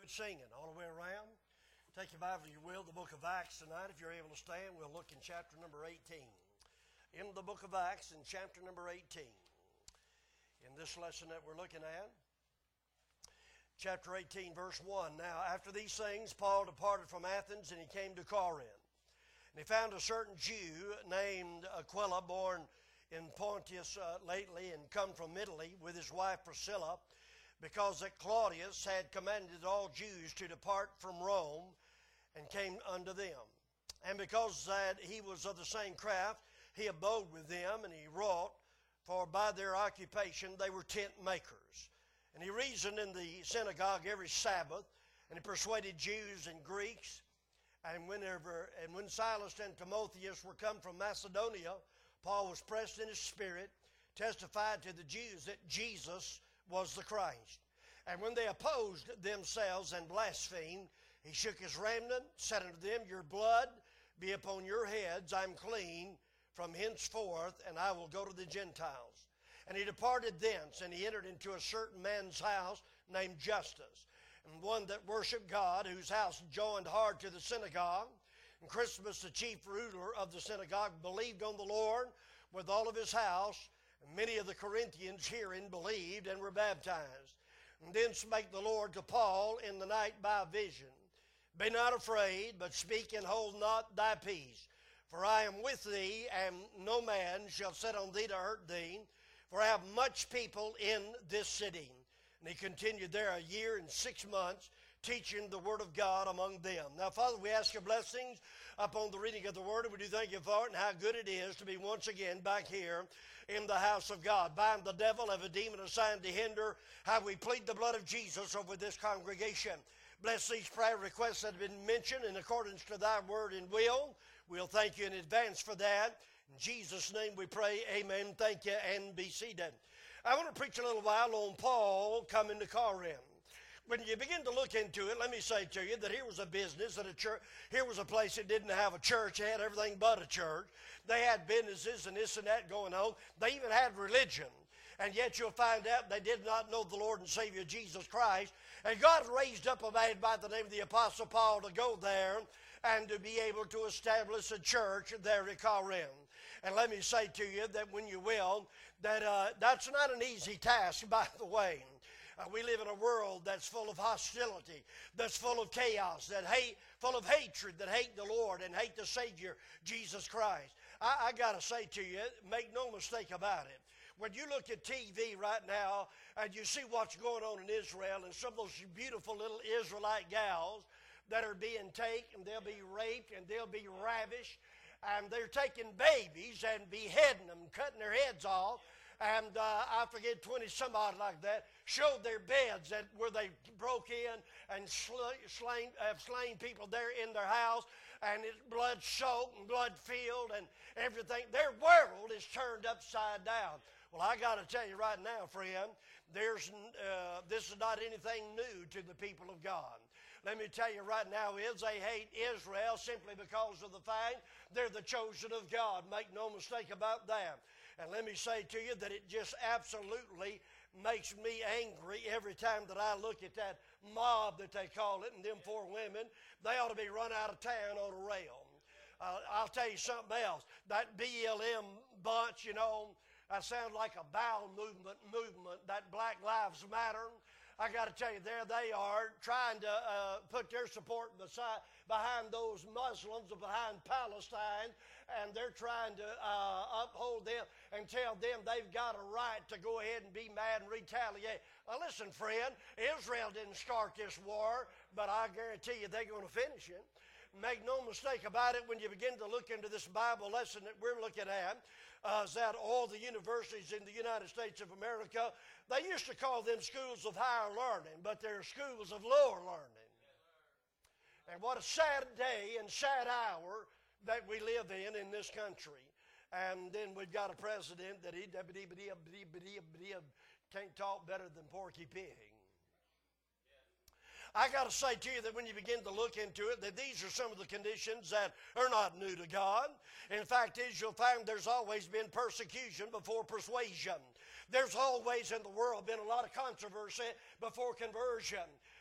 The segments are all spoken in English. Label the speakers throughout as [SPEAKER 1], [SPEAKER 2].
[SPEAKER 1] good singing all the way around. Take your Bible, if you will, the book of Acts tonight. If you're able to stand, we'll look in chapter number 18. In the book of Acts, in chapter number 18. In this lesson that we're looking at, chapter 18, verse 1. Now, after these things, Paul departed from Athens, and he came to Corinth. And he found a certain Jew named Aquila, born in Pontus lately, and come from Italy with his wife Priscilla, because that Claudius had commanded all Jews to depart from Rome, and came unto them. And because that he was of the same craft, he abode with them, and he wrought, for by their occupation they were tent makers. And he reasoned in the synagogue every Sabbath, and he persuaded Jews and Greeks. And when Silas and Timotheus were come from Macedonia, Paul was pressed in his spirit, testified to the Jews that Jesus was the Christ. And when they opposed themselves and blasphemed, he shook his raiment, said unto them, Your blood be upon your heads, I'm clean from henceforth, and I will go to the Gentiles. And he departed thence, and he entered into a certain man's house named Justus, and one that worshiped God, whose house joined hard to the synagogue. And Crispus, the chief ruler of the synagogue, believed on the Lord with all of his house. And many of the Corinthians hearing believed and were baptized. And then spake the Lord to Paul in the night by a vision, Be not afraid, but speak and hold not thy peace. For I am with thee, and no man shall set on thee to hurt thee. For I have much people in this city. And he continued there a year and 6 months, teaching the word of God among them. Now, Father, we ask your blessings upon the reading of the word, and we do thank you for it, and how good it is to be once again back here in the house of God. Bind the devil, every demon assigned to hinder how we plead the blood of Jesus over this congregation. Bless these prayer requests that have been mentioned in accordance to thy word and will. We'll thank you in advance for that. In Jesus' name we pray, amen. Thank you, and be seated. I want to preach a little while on Paul coming to Corinth. When you begin to look into it, let me say to you that here was a business, that a church, here was a place that didn't have a church. They had everything but a church. They had businesses and this and that going on. They even had religion. And yet you'll find out they did not know the Lord and Savior Jesus Christ. And God raised up a man by the name of the Apostle Paul to go there and to be able to establish a church there at Corinth. And let me say to you that when you will, that that's not an easy task, by the way. We live in a world that's full of hostility, that's full of chaos, full of hatred, that hate the Lord and hate the Savior, Jesus Christ. I got to say to you, make no mistake about it. When you look at TV right now and you see what's going on in Israel and some of those beautiful little Israelite gals that are being taken, they'll be raped and they'll be ravished, and they're taking babies and beheading them, cutting their heads off. And I forget 20 some odd like that, showed their beds that where they broke in and have slain people there in their house, and it's blood soaked and blood filled and everything. Their world is turned upside down. Well, I got to tell you right now, friend, this is not anything new to the people of God. Let me tell you right now is they hate Israel simply because of the fact they're the chosen of God. Make no mistake about that. And let me say to you that it just absolutely makes me angry every time that I look at that mob that they call it, and them 4 women. They ought to be run out of town on a rail. I'll tell you something else. That BLM bunch, you know, that sounds like a bowel movement, that Black Lives Matter. I got to tell you, there they are trying to put their support behind those Muslims, behind Palestine, and they're trying to uphold them and tell them they've got a right to go ahead and be mad and retaliate. Now listen, friend, Israel didn't start this war, but I guarantee you they're going to finish it. Make no mistake about it, when you begin to look into this Bible lesson that we're looking at, is that all the universities in the United States of America, they used to call them schools of higher learning, but they're schools of lower learning. And what a sad day and sad hour that we live in this country. And then we've got a president that can't talk better than Porky Pig. I got to say to you that when you begin to look into it, that these are some of the conditions that are not new to God. In fact, as you'll find, there's always been persecution before persuasion. There's always in the world been a lot of controversy before conversion.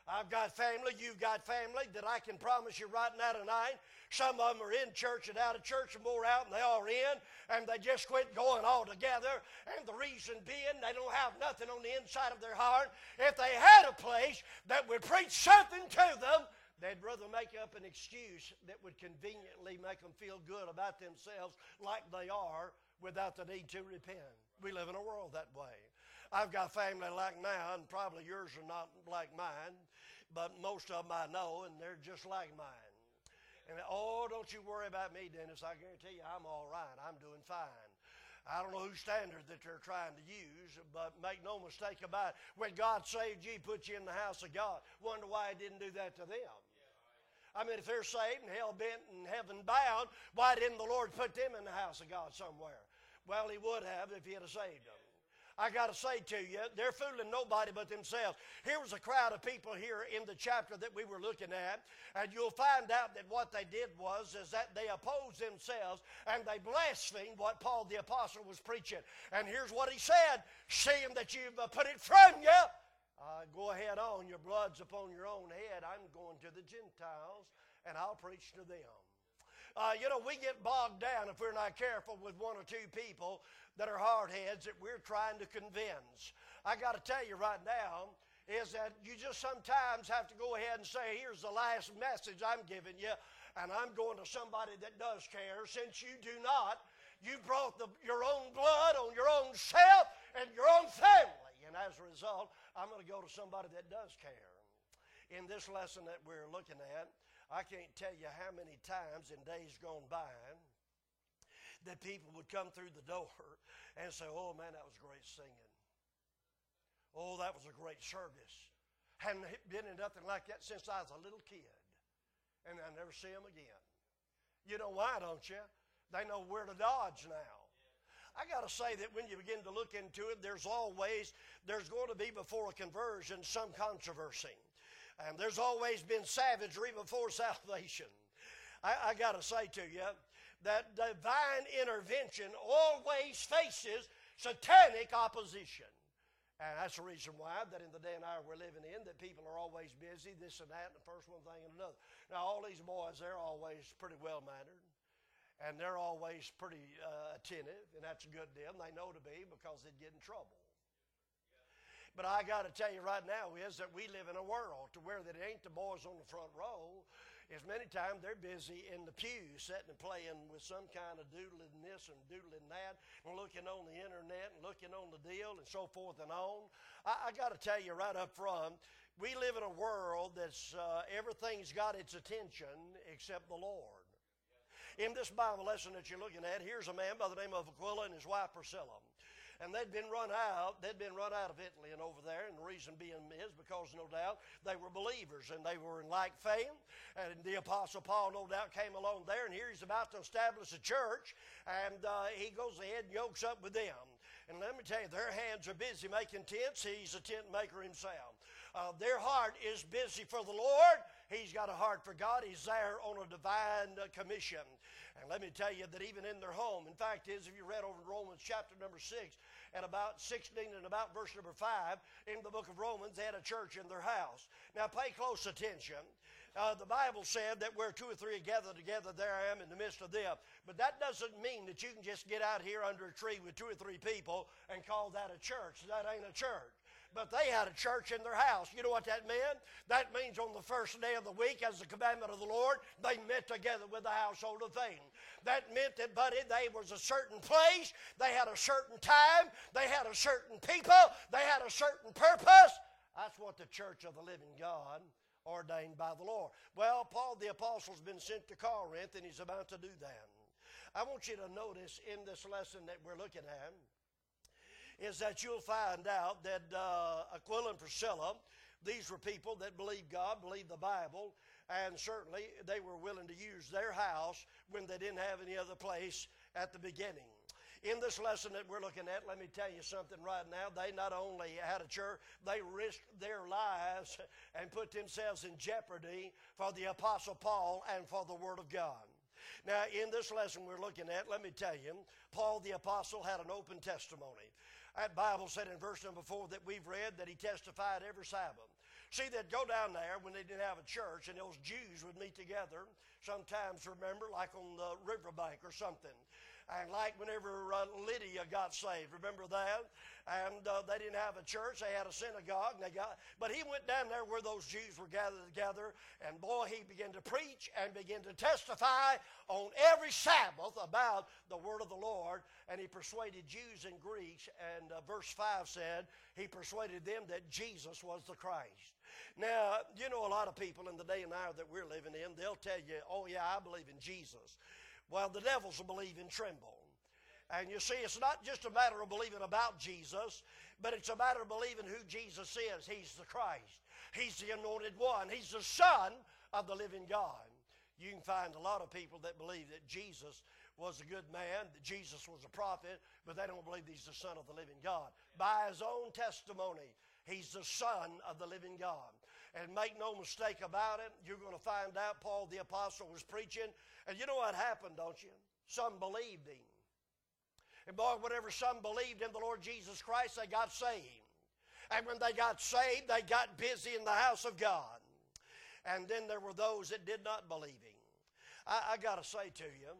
[SPEAKER 1] I've got family, you've got family, that I can promise you right now tonight, some of them are in church and out of church and more out, and they are in, and they just quit going altogether. And the reason being, they don't have nothing on the inside of their heart. If they had a place that would preach something to them, they'd rather make up an excuse that would conveniently make them feel good about themselves like they are without the need to repent. We live in a world that way. I've got family like mine, and probably yours are not like mine, but most of them I know, and they're just like mine. And, oh, don't you worry about me, Dennis. I guarantee you I'm all right. I'm doing fine. I don't know whose standard that they're trying to use, but make no mistake about it. When God saved you, put you in the house of God. Wonder why He didn't do that to them. I mean, if they're saved and hell-bent and heaven-bound, why didn't the Lord put them in the house of God somewhere? Well, He would have if He had saved them. I got to say to you, they're fooling nobody but themselves. Here was a crowd of people here in the chapter that we were looking at, and you'll find out that what they did was that they opposed themselves and they blasphemed what Paul the Apostle was preaching. And here's what he said, seeing that you've put it from you, go ahead on, your blood's upon your own head. I'm going to the Gentiles, and I'll preach to them. We get bogged down if we're not careful with one or two people that are hardheads that we're trying to convince. I got to tell you right now is that you just sometimes have to go ahead and say, here's the last message I'm giving you, and I'm going to somebody that does care. Since you do not, you brought your own blood on your own self and your own family. And as a result, I'm going to go to somebody that does care. In this lesson that we're looking at, I can't tell you how many times in days gone by that people would come through the door and say, oh man, that was great singing. Oh, that was a great service. Hadn't been in nothing like that since I was a little kid. And I never see them again. You know why, don't you? They know where to dodge now. I got to say that when you begin to look into it, there's going to be before a conversion some controversy. And there's always been savagery before salvation. I got to say to you that divine intervention always faces satanic opposition. And that's the reason why that in the day and hour we're living in, that people are always busy, this and that, and the first one thing and another. Now, all these boys, they're always pretty well-mannered, and they're always pretty attentive, and that's a good deal. And they know to be because they'd get in trouble. But I got to tell you right now is that we live in a world to where that it ain't the boys on the front row. As many times they're busy in the pew sitting and playing with some kind of doodling this and doodling that and looking on the internet and looking on the deal and so forth and on. I got to tell you right up front, we live in a world that's everything's got its attention except the Lord. In this Bible lesson that you're looking at, here's a man by the name of Aquila and his wife Priscilla. And they'd been run out of Italy and over there, and the reason being is because, no doubt, they were believers, and they were in like faith, and the Apostle Paul, no doubt, came along there, and here he's about to establish a church, and he goes ahead and yokes up with them. And let me tell you, their hands are busy making tents. He's a tent maker himself. Their heart is busy for the Lord. He's got a heart for God. He's there on a divine commission. And let me tell you that even in their home, in fact, if you read over in Romans chapter number 6, at about 16 and about verse number 5, in the book of Romans, they had a church in their house. Now, pay close attention. The Bible said that where two or three are gathered together, there I am in the midst of them. But that doesn't mean that you can just get out here under a tree with two or three people and call that a church. That ain't a church. But they had a church in their house. You know what that meant? That means on the first day of the week, as the commandment of the Lord, they met together with the household of faith. That meant that, buddy, they was a certain place, they had a certain time, they had a certain people, they had a certain purpose. That's what the church of the living God ordained by the Lord. Well, Paul the Apostle's been sent to Corinth, and he's about to do that. I want you to notice in this lesson that we're looking at, is that you'll find out that Aquila and Priscilla, these were people that believed God, believed the Bible, and certainly they were willing to use their house when they didn't have any other place at the beginning. In this lesson that we're looking at, let me tell you something right now. They not only had a church, they risked their lives and put themselves in jeopardy for the Apostle Paul and for the Word of God. Now, in this lesson we're looking at, let me tell you, Paul the Apostle had an open testimony. That Bible said in verse number 4 that we've read that he testified every Sabbath. See, they'd go down there when they didn't have a church, and those Jews would meet together. Sometimes, remember, like on the riverbank or something. And like whenever Lydia got saved, remember that? And they didn't have a church, they had a synagogue. But he went down there where those Jews were gathered together, and boy, he began to preach and began to testify on every Sabbath about the word of the Lord. And he persuaded Jews and Greeks, and verse 5 said, he persuaded them that Jesus was the Christ. Now, you know, a lot of people in the day and hour that we're living in, they'll tell you, oh yeah, I believe in Jesus. Well, the devils will believe and tremble. And you see, it's not just a matter of believing about Jesus, but it's a matter of believing who Jesus is. He's the Christ. He's the anointed one. He's the Son of the living God. You can find a lot of people that believe that Jesus was a good man, that Jesus was a prophet, but they don't believe he's the Son of the living God. By his own testimony, he's the Son of the living God. And make no mistake about it, you're going to find out Paul the Apostle was preaching. And you know what happened, don't you? Some believed him. And boy, whenever some believed in the Lord Jesus Christ, they got saved. And when they got saved, they got busy in the house of God. And then there were those that did not believe him. I got to say to you,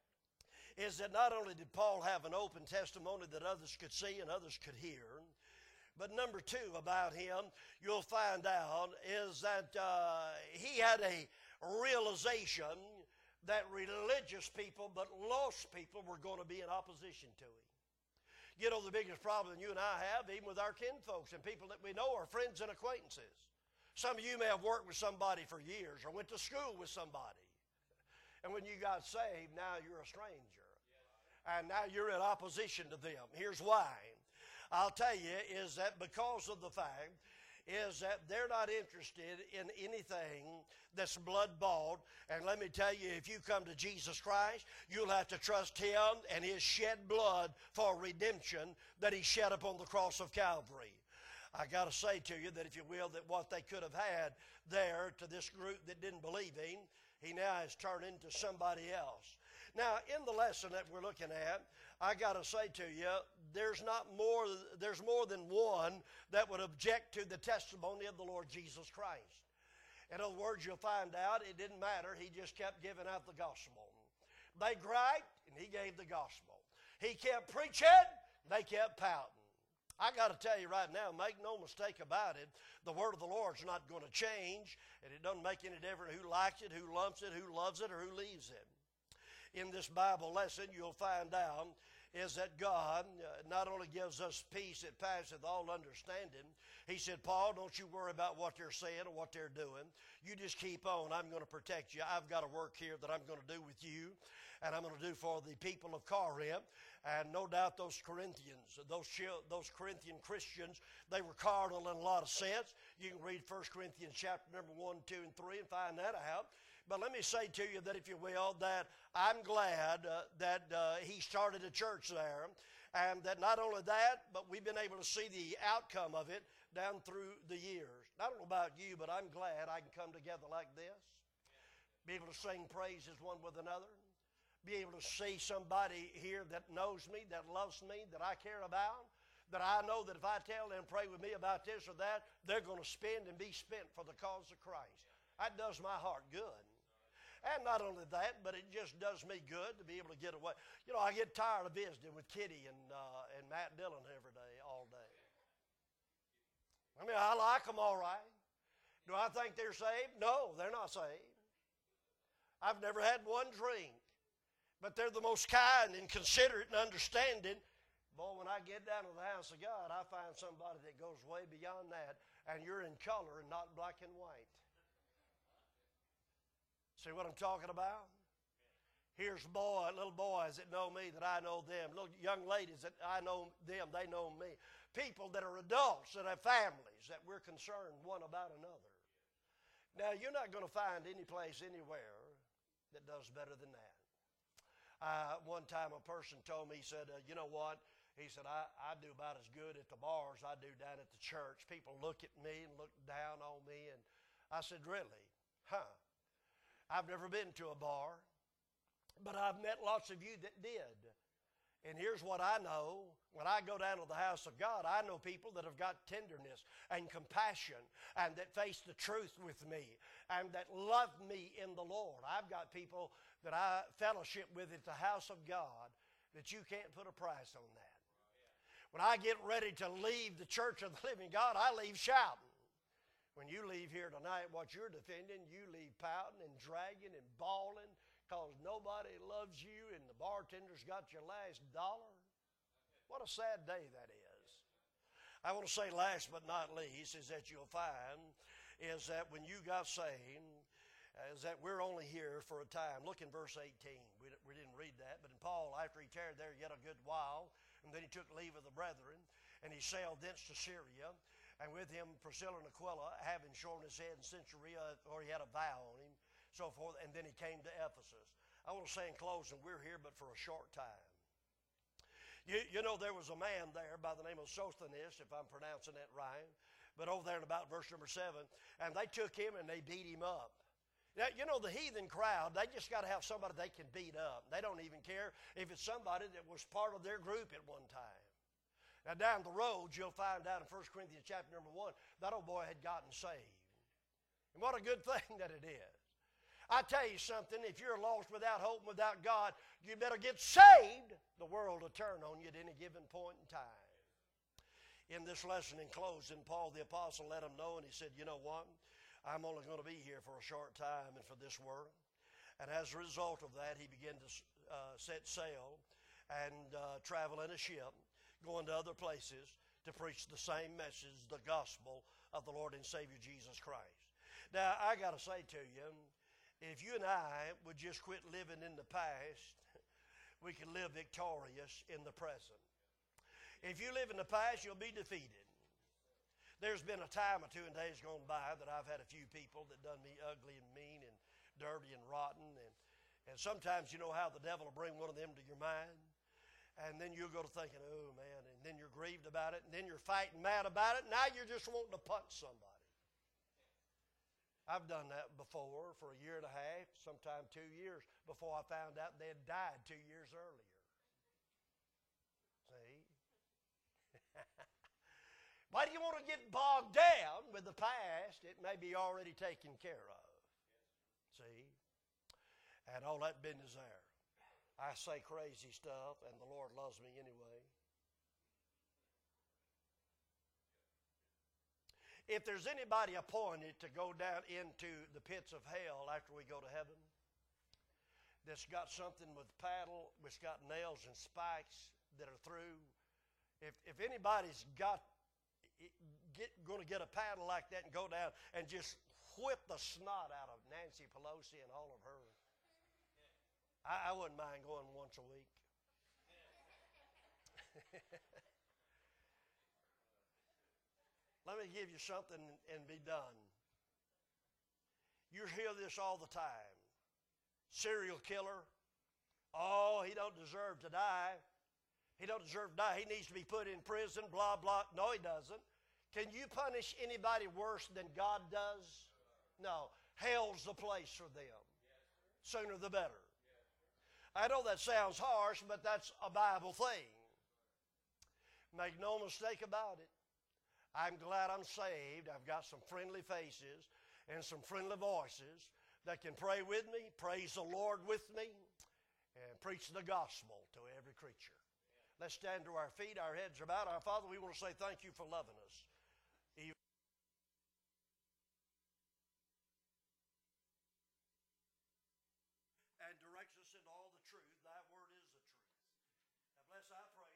[SPEAKER 1] is that not only did Paul have an open testimony that others could see and others could hear, but number two about him, you'll find out, is that he had a realization that religious people, but lost people, were going to be in opposition to him. You know, the biggest problem you and I have, even with our kinfolks and people that we know, are friends and acquaintances. Some of you may have worked with somebody for years or went to school with somebody. And when you got saved, now you're a stranger. And now you're in opposition to them. Here's why. I'll tell you, is that because of the fact is that they're not interested in anything that's blood-bought. And let me tell you, if you come to Jesus Christ, you'll have to trust him and his shed blood for redemption that he shed upon the cross of Calvary. I got to say to you that, if you will, that what they could have had there to this group that didn't believe him, he now has turned into somebody else. Now, in the lesson that we're looking at, I got to say to you, there's more than one that would object to the testimony of the Lord Jesus Christ. In other words, you'll find out it didn't matter. He just kept giving out the gospel. They griped, and he gave the gospel. He kept preaching, they kept pouting. I got to tell you right now, make no mistake about it, the word of the Lord's not going to change, and it doesn't make any difference who likes it, who lumps it, who loves it, or who leaves it. In this Bible lesson, you'll find out is that God not only gives us peace that passeth all understanding. He said, Paul, don't you worry about what they're saying or what they're doing. You just keep on. I'm going to protect you. I've got a work here that I'm going to do with you, and I'm going to do for the people of Corinth. And no doubt those Corinthians, those Corinthian Christians, they were carnal in a lot of sense. You can read 1 Corinthians chapter number 1, 2, and 3 and find that out. But let me say to you that, if you will, that I'm glad that he started a church there, and that not only that, but we've been able to see the outcome of it down through the years. I don't know about you, but I'm glad I can come together like this, be able to sing praises one with another, be able to see somebody here that knows me, that loves me, that I care about, that I know that if I tell them, pray with me about this or that, they're going to spend and be spent for the cause of Christ. That does my heart good. And not only that, but it just does me good to be able to get away. You know, I get tired of visiting with Kitty and Matt Dillon every day, all day. I mean, I like them all right. Do I think they're saved? No, they're not saved. I've never had one drink. But they're the most kind and considerate and understanding. Boy, when I get down to the house of God, I find somebody that goes way beyond that, and you're in color and not black and white. See what I'm talking about? Here's little boys that know me, that I know them. Little young ladies that I know them, they know me. People that are adults, that have families, that we're concerned one about another. Now, you're not going to find any place anywhere that does better than that. One time a person told me, he said, you know what? He said, I do about as good at the bars I do down at the church. People look at me and look down on me. And I said, really? Huh? I've never been to a bar, but I've met lots of you that did. And here's what I know. When I go down to the house of God, I know people that have got tenderness and compassion and that face the truth with me and that love me in the Lord. I've got people that I fellowship with at the house of God that you can't put a price on that. When I get ready to leave the church of the living God, I leave shouting. When you leave here tonight, what you're defending, you leave pouting and dragging and bawling because nobody loves you and the bartender's got your last dollar. What a sad day that is. I want to say last but not least is that you'll find is that when you got saved, is that we're only here for a time. Look in verse 18. We didn't read that, but in Paul, after he tarried there yet a good while, and then he took leave of the brethren, and he sailed thence to Syria, and with him Priscilla and Aquila, having shorn his head in Caesarea, or he had a vow on him, so forth, and then he came to Ephesus. I want to say in closing, we're here but for a short time. You know, there was a man there by the name of Sosthenes, if I'm pronouncing that right, but over there in about verse number 7, and they took him and they beat him up. Now, you know, the heathen crowd, they just got to have somebody they can beat up. They don't even care if it's somebody that was part of their group at one time. Now, down the road, you'll find out in 1 Corinthians chapter number 1, that old boy had gotten saved. And what a good thing that it is. I tell you something, if you're lost without hope and without God, you better get saved. The world will turn on you at any given point in time. In this lesson in closing, Paul the apostle let him know, and he said, you know what? I'm only going to be here for a short time and for this world. And as a result of that, he began to set sail and travel in a ship, going to other places to preach the same message, the gospel of the Lord and Savior Jesus Christ. Now, I got to say to you, if you and I would just quit living in the past, we can live victorious in the present. If you live in the past, you'll be defeated. There's been a time or two in days gone by that I've had a few people that done me ugly and mean and dirty and rotten. And sometimes you know how the devil will bring one of them to your mind. And then you'll go to thinking, oh man, and then you're grieved about it. And then you're fighting mad about it. Now you're just wanting to punch somebody. I've done that before for a year and a half, sometime 2 years, before I found out they had died 2 years earlier. See? Why do you want to get bogged down with the past? It may be already taken care of. See? And all that business there. I say crazy stuff, and the Lord loves me anyway. If there's anybody appointed to go down into the pits of hell after we go to heaven, that's got something with paddle, which got nails and spikes that are through, if anybody's going to get a paddle like that and go down and just whip the snot out of Nancy Pelosi and all of her, I wouldn't mind going once a week. Let me give you something and be done. You hear this all the time. Serial killer. Oh, he don't deserve to die. He don't deserve to die. He needs to be put in prison, blah, blah. No, he doesn't. Can you punish anybody worse than God does? No. Hell's the place for them. Sooner the better. I know that sounds harsh, but that's a Bible thing. Make no mistake about it. I'm glad I'm saved. I've got some friendly faces and some friendly voices that can pray with me, praise the Lord with me, and preach the gospel to every creature. Let's stand to our feet. Our heads are bowed. Our Father, we want to say thank you for loving us. And directs us into all the truth. Thy word is the truth. Now bless, I pray.